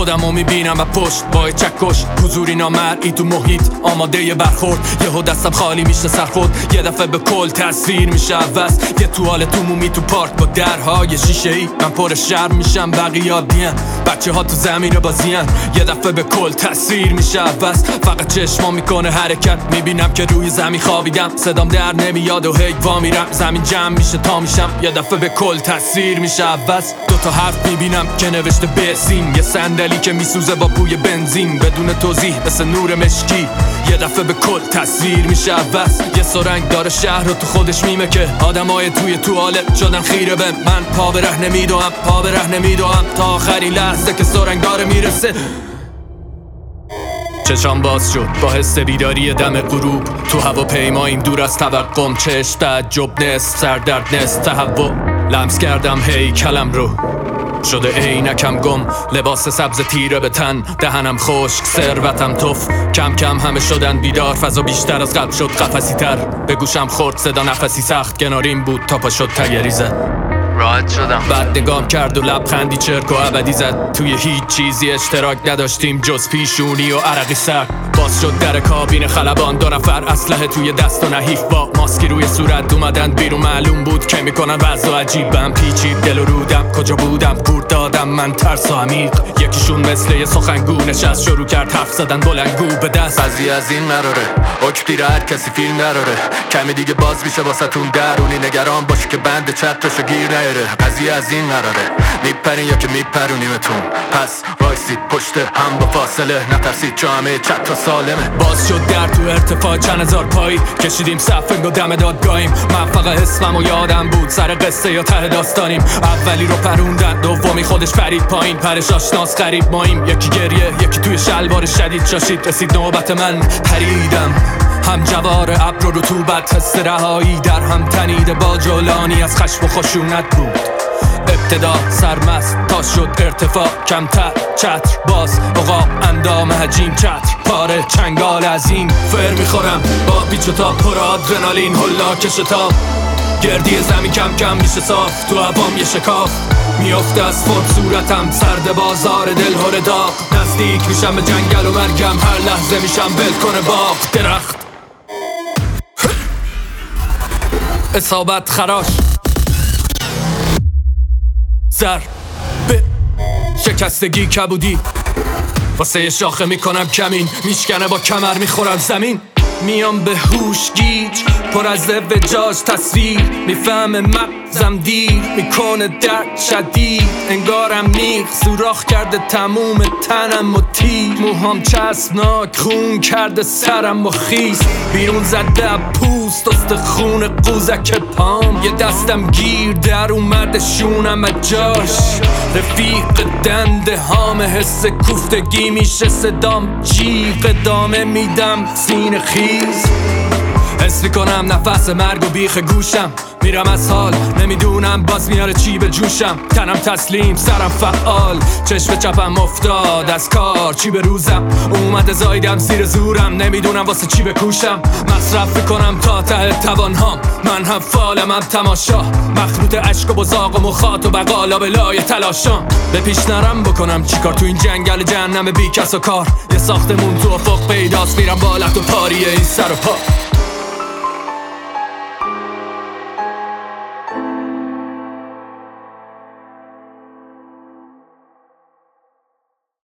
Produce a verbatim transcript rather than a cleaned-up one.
خودم رو میبینم و پشت با چکش حضوری نامرئی تو محیط آماده یه برخورد. یهو دستم خالی میشه سرخورد، یه دفعه به کل تصویر میشه عوض. یه توالت عمومی تو پارک با درهای شیشه ای، من پر شرم میشم بقیه عادی‌ان، بچه ها تو زمین بازیان. یه دفعه به کل تصویر میشه عوض، فقط چشما میکنه حرکت. میبینم که روی زمین خوابیدم، صدام در نمیاد و هی وا میرم. زمین جمع میشه تا میشم، یه دفعه به کل تصویر میشه عوض. دوتا حرف میبینم که نوشته بسیم، یه صندلی که میسوزه با بوی بنزین بدون توضیح مثل نور مشکی. یه دفعه به کل تصویر میشه عوض. یه سرنگ داره شهر رو تو خودش میمه که آدمای توی توالت شدن خیره به من. پا به ره نمیدوام، پا به ره نمیدوام تا آخرین لحظه که سرنگ داره میرسه. چشام باز شد با حس بیداری دم غروب، تو هواپیماییم دور از توقعم. چشم تعجب نصف سردرد نصف تهوع، لمس کردم هیکلم رو شده عینکم گم. لباس سبز تیره به تن، دهنم خشک، ثروتم تف. کم کم همه شدن بیدار، فضا بیشتر از قبل شد قفسی تر. به گوشم خورد صدا نفسی سخت، کناریم بود تا پا شد تگری زد. راحت شدم. بعد نگام کرد و لبخندی چرک و ابدی زد. توی هیچ چیزی اشتراک نداشتیم جز پیشونی و عرقی سر. باز شد در کابین خلبان، دو نفر اسلحه توی دست و نحیف با ماسکی روی صورت اومدن بیرون. معلوم بود که میکنن وضع عجیبم، پیچید دل و رودم. کجا بودم گورد دادم من ترس و عمیق. یکیشون مثل یه سخنگو نشست شروع کرد حرف زدن بلندگو به دست. قضیه از این قراره حکم پیره هر کسی فیلم نداره. کمی دیگه باز میشه واسهتون درونی، نگران باشی که بند چترشو گیر نیاره. قضیه از این قراره میپرین یا که میپرونیمتون، پس وایسید پشت هم با فاصله. نترسید چون همه چتر سالمه. باز شد در تو ارتفاع چند هزار پایی، کشیدیم صف و دم دادگاهیم. من فقط اسمم و یادم بود سر قصه یا ته داستانیم. اولی رو پروندن، دومی خودش پرید پایین. پرش آشناس غریب ماییم، یکی گریه یکی توی شلوار شدید شاشید. رسید نوبت من پریدم، هم جوار ابر و رطوبت، حس رهایی در هم تنیده با جولانی از خشم و خشونت بود. ابتدا سرمست تا شد ارتفاع کمتر، چتر باز عقاب اندام حجیم. چتر پاره چنگال عظیم، فر میخورم با پیچ و تاب پر آدرنالین. هلاک شتاب گردی زمین کم کم میشه صاف، تو هوام یه شکاف میافته از فرد صورتم. سرد بازار دل هر داغ، نزدیک میشم به جنگل و مرگم. هر لحظه میشم بلکن باغ درخت. اصابت خراش زر به شکستگی کبودی، واسه یه شاخه میکنم کمین. میشکنه با کمر میخورم زمین. میام به هوش گیج پر از وجاج تصویر. میفهمه مغزم دیر میکنه درد شدید. انگارم نیغ سوراخ کرده تموم تنم و تیر. موهام چسبناک خون کرده سرم و خیس. بیرون زده پوست استخون قوزک پام. یه دستم گیر در اومده شونم از جاش. رفیق دنده هام حس کوفتگی میشه صدام جیغ. ادامه میدم سینه خیز، حس میکنم نفس مرگ و بیخ گوشم. میرم از حال نمیدونم باز میاره چی به جوشم. تنم تسلیم سرم فعال، چشم چپم افتاد از کار. چی به روزم اومده زایدم زیر زورم. نمیدونم واسه چی بکوشم، مصرف میکنم تا ته توانهام. من هم فالم هم تماشا، مخلوط عشق و بزاق و مخاط و بقالا به لای تلاشام. به پیش نرم بکنم چیکار تو این جنگل جهنم بی کس و کار. یه ساختمون تو افق پیداست، میرم بالت و پاریه این سر و پا.